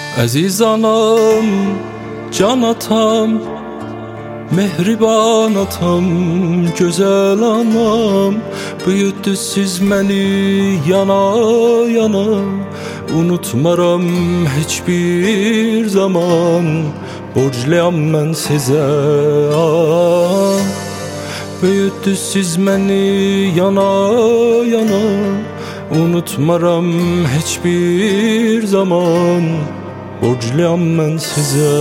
Əziz anam, can atam, mehriban atam, gözəl anam, büyütdüz siz məni yana yana. Unutmaram heç bir zaman, borcluyam mən sizə. Büyütdüz siz məni yana yana. Unutmaram heç bir zaman, borcluyam mən sizə.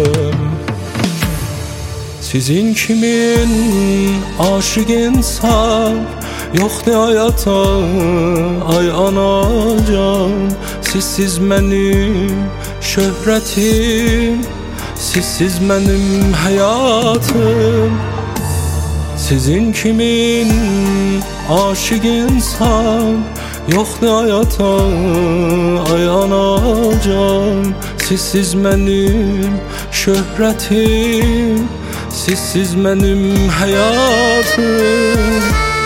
Sizin kimin aşık insan yoxdur hayata, ay anacan. Sizsiz mənim şöhrətim, sizsiz mənim həyatım. Sizin kimin aşık insan yoxdur hayata, ay anacan. Sizsiz mənim şöhrətim, sizsiz mənim həyatım.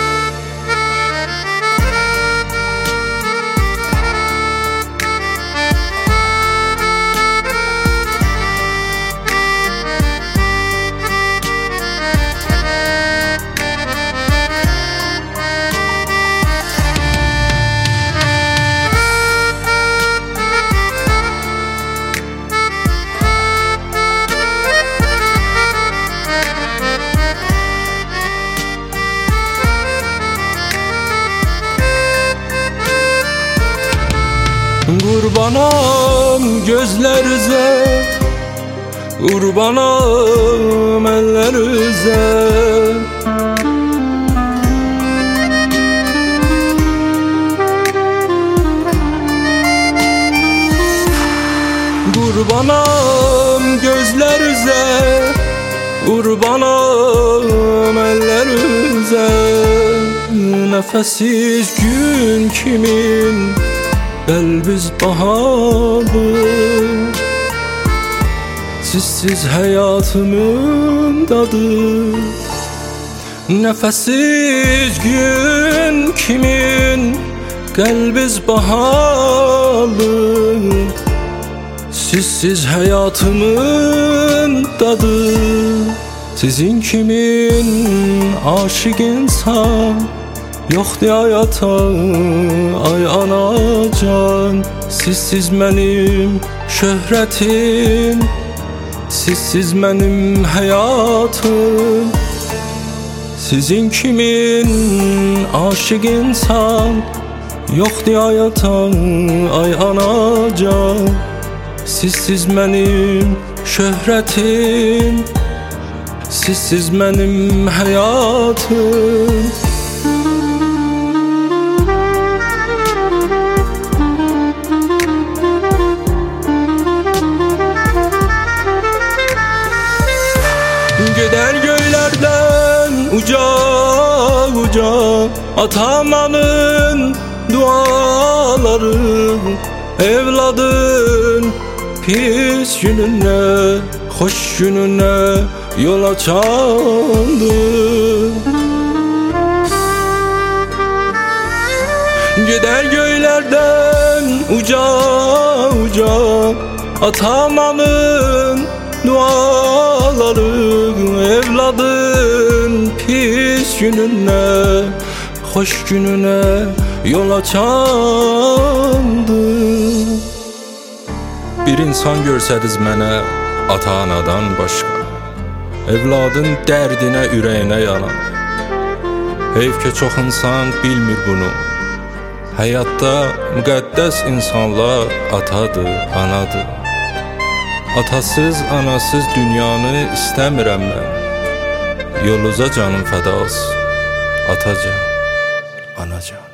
Qurbanam gözlərinizə, qurbanam əllərinizə. Qurbanam gözlərinizə, qurbanam əllərinizə. Nəfəssiz gün kimin qəlbiz bahadır, sizsiz həyatımın dadı. Nəfəssiz gün kimin qəlbiz bahadır, sizsiz həyatımın dadı. Sizin kimin aşık insan yoxdur hayata, ay anacan. Sizsiz mənim şöhrətim, sizsiz mənim həyatım. Sizin kimin aşık insan yoxdur hayata, ay anacan. Sizsiz mənim şöhrətim, sizsiz mənim həyatım. Gider göylerden uca uca atamamın duaları. Evladın pis gününe, hoş gününe yol açandı. Gider göylerden uca uca atamamın duaları. Evladın pis gününe, hoş gününe yol açandı. Bir insan görsədiz mənə ata-anadan başqa, evladın dərdinə, ürəyinə yanan. Heyf ki çox insan bilmir bunu. Həyatda müqəddəs insanlar atadır, anadır. Atasız, anasız dünyanı istəmirəm mən. Yolunuza canım fəda olsun, atacan, anacan.